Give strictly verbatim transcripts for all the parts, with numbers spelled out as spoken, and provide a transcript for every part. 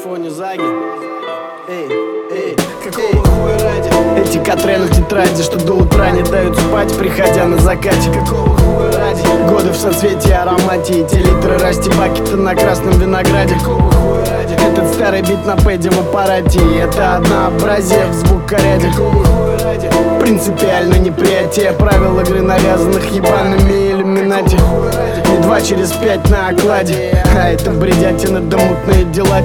микрофоне Заги. Эй, эй, какого хуя ради? Эти катрены в тетради, что до утра не дают спать, приходя на закате. Какого хуя ради? Годы в соцветии, аромате, эти литры растибаки-то на красном винограде. Какого хуя ради? Этот старый бит на пэде в аппарате, это однообразие в звукоряде. Какого хуя ради? Принципиально неприятие правил игры, навязанных ебаными иллюминати. Не два через пять на окладе, а это бредятина да мутные дела.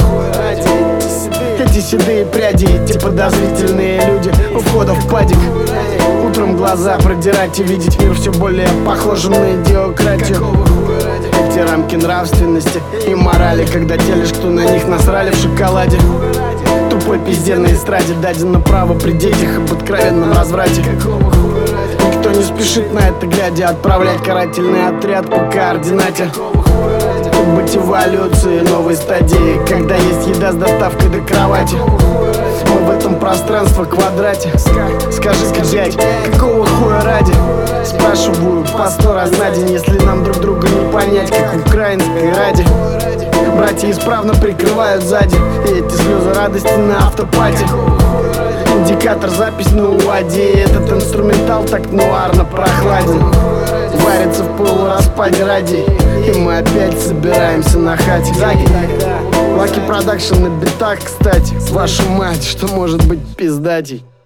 Эти седые пряди, эти подозрительные люди у входа в падик. Утром глаза продирать и видеть мир все более похожим на идиократию. Эти рамки нравственности и морали, когда телишь, кто на них насрали в шоколаде. Тупой пизде на эстраде дадено право при детях об откровенном разврате. Никто не спешит на это глядя отправлять карательный отряд по координате. Тут быть эволюции новой стадии, когда есть еда с доставкой до кровати. Мы в этом пространстве квадрате. Скажи-ка, дядь, какого хуя ради? Спрашиваю по сто раз на день, если нам друг друга не понять, как в украинской ради. Братья исправно прикрывают сзади, и эти слезы радости на автопате. Индикатор, запись на УАДе, этот инструментал так нуарно прохладен. Варится в полураспаде ради, и мы опять собираемся на хате. Заги, Лаки Продакшн на битах, кстати. Вашу мать, что может быть пиздатей?